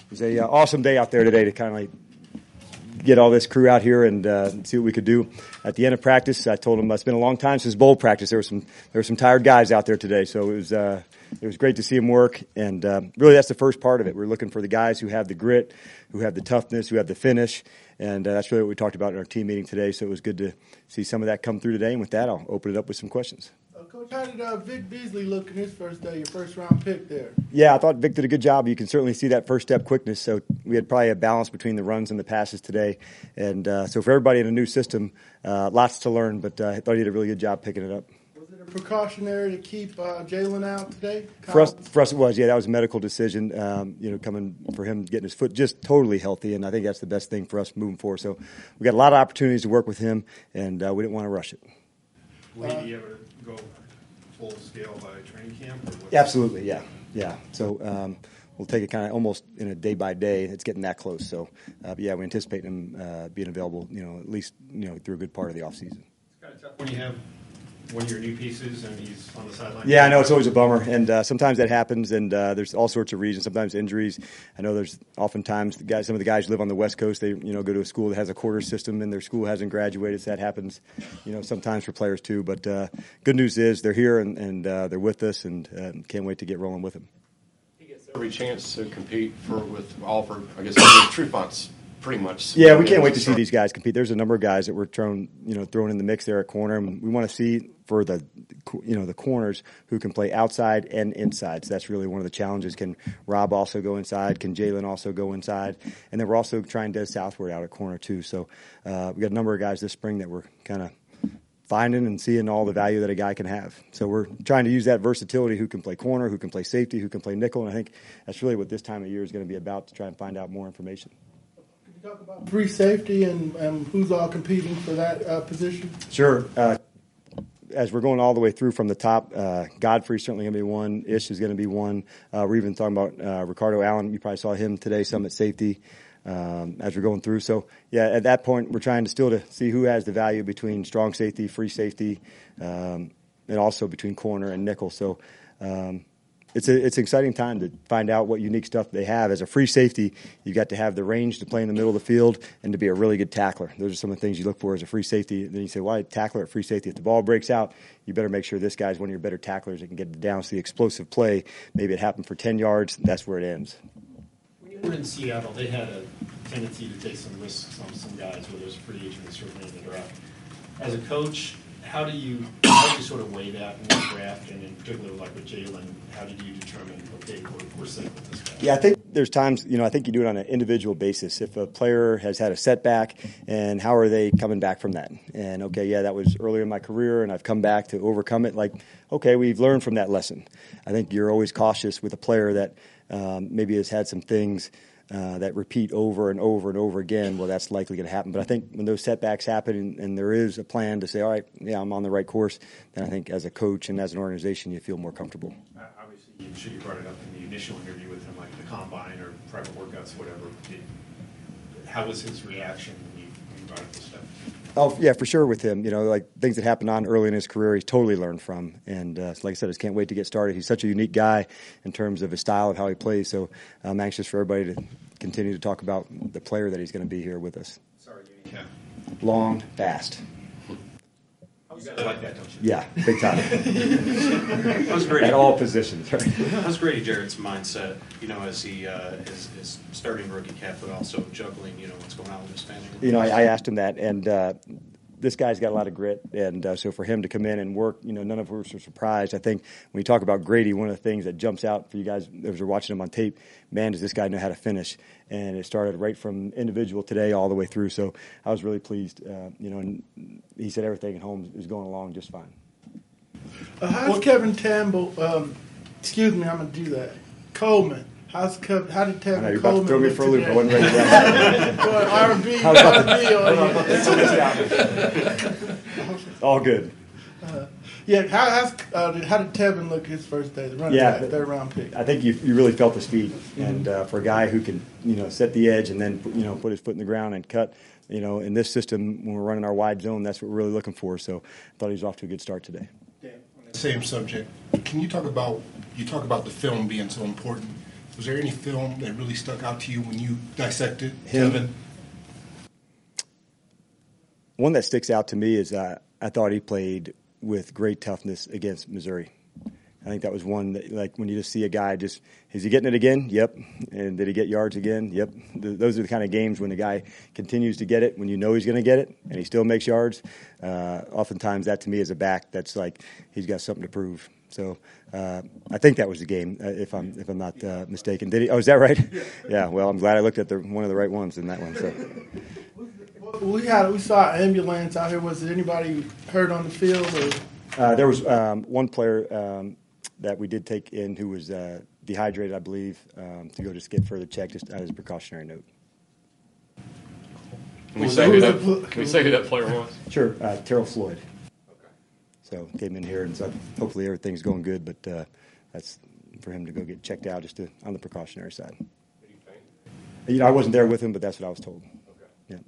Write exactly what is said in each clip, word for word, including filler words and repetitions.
was a uh, awesome day out there today to kind of like get all this crew out here and uh, see what we could do. At the end of practice, I told them it's been a long time since bowl practice. There were some there were some tired guys out there today, so it was uh, it was great to see them work. And uh, really, that's the first part of it. We're looking for the guys who have the grit, who have the toughness, who have the finish, and uh, that's really what we talked about in our team meeting today. So it was good to see some of that come through today. And with that, I'll open it up with some questions. Uh, Coach, how did uh, Vic Beasley look in his first day, your first round pick there? Yeah, I thought Vic did a good job. You can certainly see that first step quickness. So we had probably a balance between the runs and the passes today. And uh, so for everybody in a new system, uh, lots to learn, but uh, I thought he did a really good job picking it up. Was it a precautionary to keep uh, Jalen out today? For us, for us it was, yeah, that was a medical decision, um, you know, coming for him getting his foot just totally healthy, and I think that's the best thing for us moving forward. So we got a lot of opportunities to work with him, and uh, we didn't want to rush it. Will he be able to go full scale by training camp? Or what's Absolutely, yeah, yeah. So um, we'll take it kind of almost in a day by day. It's getting that close. So uh, but yeah, we anticipate him uh, being available, you know, at least you know through a good part of the off season. It's kind of tough when you have one of your new pieces and he's on the sideline. Yeah, I know it's always a bummer, and uh, sometimes that happens, and uh, there's all sorts of reasons. Sometimes injuries. I know there's oftentimes the guys. Some of the guys who live on the West Coast. They you know go to a school that has a quarter system, and their school hasn't graduated. So that happens, you know, sometimes for players too. But uh, good news is they're here and, and uh, they're with us, and uh, can't wait to get rolling with them. He gets every chance to compete for with all for I guess the True-Fonts. Pretty much. Yeah, we can't wait to see these guys compete. There's a number of guys that we're thrown, you know, thrown in the mix there at corner, and we want to see for the, you know, the corners who can play outside and inside. So that's really one of the challenges. Can Rob also go inside? Can Jalen also go inside? And then we're also trying to southward out at corner too. So uh, we got a number of guys this spring that we're kind of finding and seeing all the value that a guy can have. So we're trying to use that versatility, who can play corner, who can play safety, who can play nickel, and I think that's really what this time of year is going to be about, to try and find out more information. Talk about free safety and, and who's all competing for that uh, position? Sure. Uh, as we're going all the way through from the top, uh, Godfrey's certainly going to be one. Ish is going to be one. Uh, we're even talking about uh, Ricardo Allen. You probably saw him today, some at safety, um, as we're going through. So, yeah, at that point, we're trying to still to see who has the value between strong safety, free safety, um, and also between corner and nickel. So, um, It's, a, it's an exciting time to find out what unique stuff they have. As a free safety, you've got to have the range to play in the middle of the field and to be a really good tackler. Those are some of the things you look for as a free safety. And then you say, why tackler at free safety? If the ball breaks out, you better make sure this guy's one of your better tacklers that can get it down. So the explosive play, maybe it happened for ten yards, that's where it ends. When you were in Seattle, they had a tendency to take some risks on some guys, whether it was free agent or certainly in the draft. As a coach, how do you how do you sort of weigh that in the draft, and in particular, like with Jalen, how did you determine, okay, we're, we're safe with this guy? Yeah, I think there's times, you know, I think you do it on an individual basis. If a player has had a setback, and how are they coming back from that? And, okay, yeah, that was earlier in my career, and I've come back to overcome it. Like, okay, we've learned from that lesson. I think you're always cautious with a player that um, maybe has had some things Uh, that repeat over and over and over again. Well, that's likely going to happen. But I think when those setbacks happen and, and there is a plan to say, all right, yeah, I'm on the right course, then I think as a coach and as an organization, you feel more comfortable. Uh, obviously, you sure you brought it up in the initial interview with him, like the combine or private workouts, whatever. Did, how was his reaction when you, when you brought up this stuff? Oh, yeah, for sure with him. You know, like things that happened on early in his career, he's totally learned from. And uh, like I said, I just can't wait to get started. He's such a unique guy in terms of his style of how he plays. So I'm anxious for everybody to continue to talk about the player that he's going to be here with us. Sorry, yeah. Long, fast. You guys like that, don't you? Yeah, big time. How's Grady? At all positions, right? How's Grady Jarrett's mindset, you know, as he uh, is, is starting rookie cap, but also juggling, you know, what's going on with his family? You know, I, I asked him that, and uh, this guy's got a lot of grit, and uh, so for him to come in and work, you know, none of us are surprised. I think when you talk about Grady, one of the things that jumps out for you guys as you're watching him on tape, man, does this guy know how to finish? And it started right from individual today all the way through. So I was really pleased, uh, you know, and he said everything at home is going along just fine. Uh, how's Kevin Campbell, um, excuse me, I'm going to do that, Coleman. How's Kevin, how did Kevin I know, you're Coleman about to throw me look for a loop. today? I wasn't ready for that. Well, R and B, I was about to- R and B I was on about to throw this out. All good. Uh, yeah, how, how's, uh, did, how did Tevin look his first day? The running Yeah, back, third round pick. I think you you really felt the speed, and uh, for a guy who can you know set the edge and then you know put his foot in the ground and cut, you know in this system when we're running our wide zone, that's what we're really looking for. So I thought he was off to a good start today. Yeah, on that same subject, can you talk about you talk about the film being so important? Was there any film that really stuck out to you when you dissected Him. Kevin? One that sticks out to me is uh, I thought he played with great toughness against Missouri. I think that was one that, like, when you just see a guy just, is he getting it again? Yep. And did he get yards again? Yep. Th- those are the kind of games when the guy continues to get it, when you know he's going to get it, and he still makes yards. Uh, oftentimes that to me is a back that's like he's got something to prove. So uh, I think that was the game, uh, if I'm if I'm not uh, mistaken. Did he? Oh, is that right? Yeah. Well, I'm glad I looked at the one of the right ones in that one. So. We had we saw an ambulance out here. Was there anybody hurt on the field? Or? Uh, there was um, one player um, that we did take in who was uh, dehydrated, I believe, um, to go just get further checked, just as a precautionary note. Can we say who that, can we say who that player was? Sure, uh, Terrell Floyd. Okay. So came in here, and so hopefully everything's going good, but uh, that's for him to go get checked out just to, on the precautionary side. Did he faint? You know, I wasn't there with him, but that's what I was told. Okay. Yeah.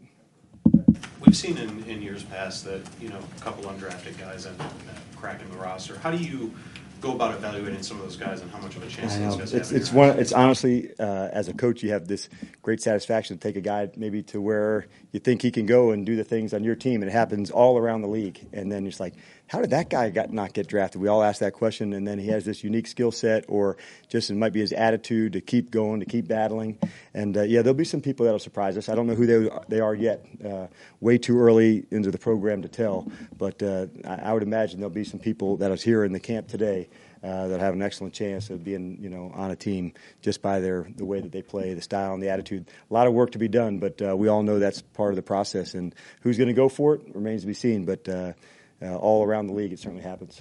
We've seen in, in years past that, you know, a couple undrafted guys end up uh, cracking the roster. How do you go about evaluating some of those guys and how much of a chance I those know. guys It's have? in it's your one. eyes? It's honestly, uh, as a coach, you have this great satisfaction to take a guy maybe to where you think he can go and do the things on your team, and it happens all around the league. And then it's like, how did that guy got not get drafted? We all ask that question, and then he has this unique skill set, or just it might be his attitude to keep going, to keep battling. And uh, yeah, there'll be some people that'll surprise us. I don't know who they they are yet. Uh, way too early into the program to tell, but uh, I, I would imagine there'll be some people that was here in the camp today. Uh, that have an excellent chance of being, you know, on a team just by their the way that they play, the style and the attitude. A lot of work to be done, but uh, we all know that's part of the process. And who's going to go for it remains to be seen. But uh, uh, all around the league, it certainly happens.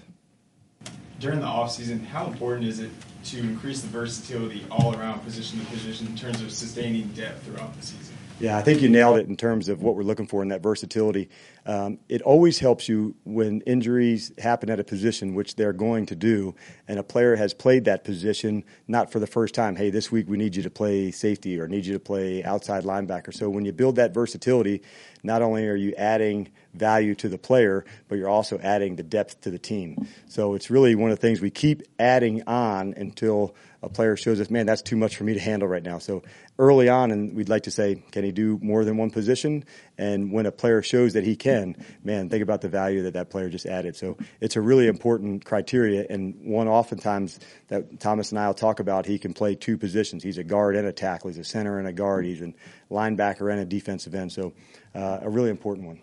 During the offseason, how important is it to increase the versatility all around position to position in terms of sustaining depth throughout the season? Yeah, I think you nailed it in terms of what we're looking for in that versatility. Um, it always helps you when injuries happen at a position, which they're going to do, and a player has played that position not for the first time. Hey, this week we need you to play safety or need you to play outside linebacker. So when you build that versatility, not only are you adding value to the player, but you're also adding the depth to the team. So it's really one of the things we keep adding on until a player shows us, man, that's too much for me to handle right now. So early on, and we'd like to say, can he do more than one position? And when a player shows that he can, man, think about the value that that player just added. So it's a really important criteria, and one oftentimes that Thomas and I will talk about, he can play two positions. He's a guard and a tackle. He's a center and a guard. He's a linebacker and a defensive end. So uh, a really important one.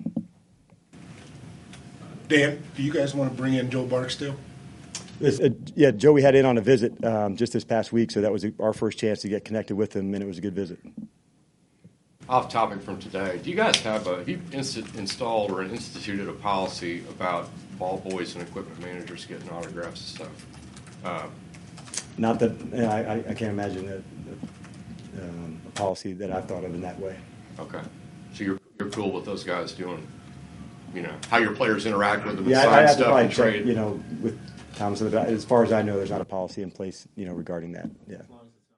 Dan, do you guys want to bring in Joe Barksdale? This, uh, yeah, Joey had in on a visit um, just this past week, so that was our first chance to get connected with him, and it was a good visit. Off topic from today, do you guys have a, have you inst- installed or instituted a policy about ball boys and equipment managers getting autographs and stuff? Uh, Not that I, I, I can't imagine that, um, a policy that I've thought of in that way. okay. So you're, you're cool with those guys doing, you know, how your players interact with them and Yeah, I, I sign have to stuff probably and check, trade? you know, with Thomas. As far as I know, there's not a policy in place, you know, regarding that. Yeah.